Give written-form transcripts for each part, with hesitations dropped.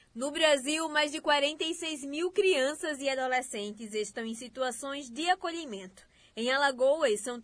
No Brasil, mais de 46 mil crianças e adolescentes estão em situações de acolhimento. Em Alagoas, são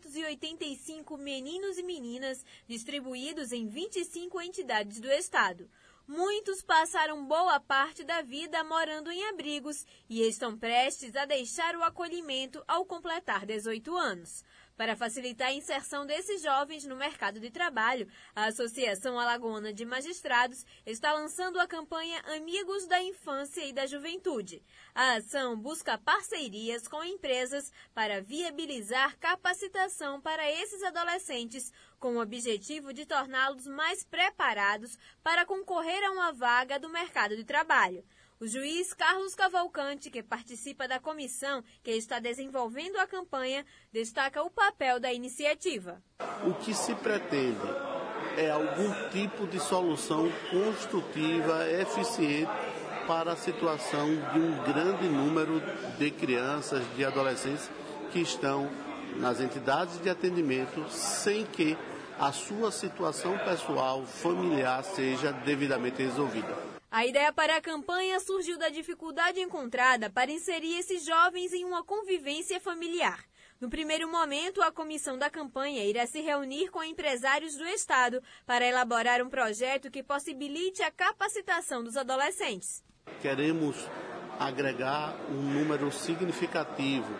385 meninos e meninas distribuídos em 25 entidades do estado. Muitos passaram boa parte da vida morando em abrigos e estão prestes a deixar o acolhimento ao completar 18 anos. Para facilitar a inserção desses jovens no mercado de trabalho, a Associação Alagoana de Magistrados está lançando a campanha Amigos da Infância e da Juventude. A ação busca parcerias com empresas para viabilizar capacitação para esses adolescentes, com o objetivo de torná-los mais preparados para concorrer a uma vaga do mercado de trabalho. O juiz Carlos Cavalcante, que participa da comissão que está desenvolvendo a campanha, destaca o papel da iniciativa. O que se pretende é algum tipo de solução construtiva, eficiente para a situação de um grande número de crianças, de adolescentes que estão nas entidades de atendimento sem que a sua situação pessoal, familiar, seja devidamente resolvida. A ideia para a campanha surgiu da dificuldade encontrada para inserir esses jovens em uma convivência familiar. No primeiro momento, a comissão da campanha irá se reunir com empresários do estado para elaborar um projeto que possibilite a capacitação dos adolescentes. Queremos agregar um número significativo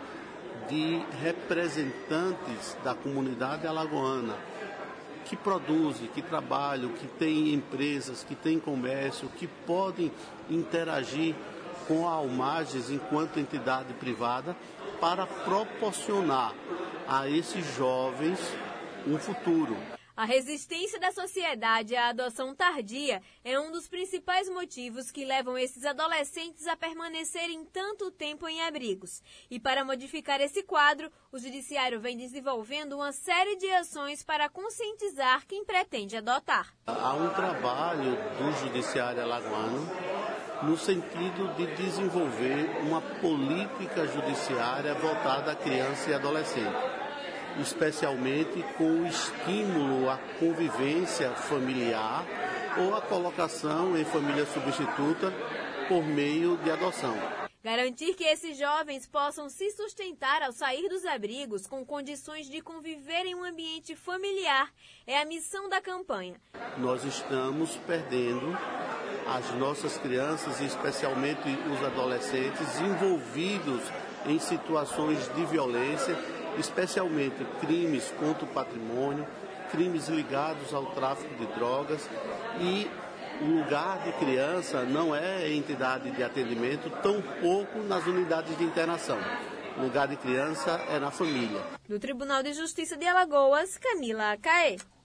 de representantes da comunidade alagoana que produzem, que trabalham, que têm empresas, que têm comércio, que podem interagir com a Almages enquanto entidade privada para proporcionar a esses jovens um futuro. A resistência da sociedade à adoção tardia é um dos principais motivos que levam esses adolescentes a permanecerem tanto tempo em abrigos. E para modificar esse quadro, o Judiciário vem desenvolvendo uma série de ações para conscientizar quem pretende adotar. Há um trabalho do Judiciário alagoano no sentido de desenvolver uma política judiciária voltada à criança e adolescente, especialmente com o estímulo à convivência familiar ou à colocação em família substituta por meio de adoção. Garantir que esses jovens possam se sustentar ao sair dos abrigos com condições de conviver em um ambiente familiar é a missão da campanha. Nós estamos perdendo as nossas crianças, e especialmente os adolescentes, envolvidos em situações de violência, especialmente crimes contra o patrimônio, crimes ligados ao tráfico de drogas, e o lugar de criança não é em entidade de atendimento, tampouco nas unidades de internação. O lugar de criança é na família. Do Tribunal de Justiça de Alagoas, Camila Acaê.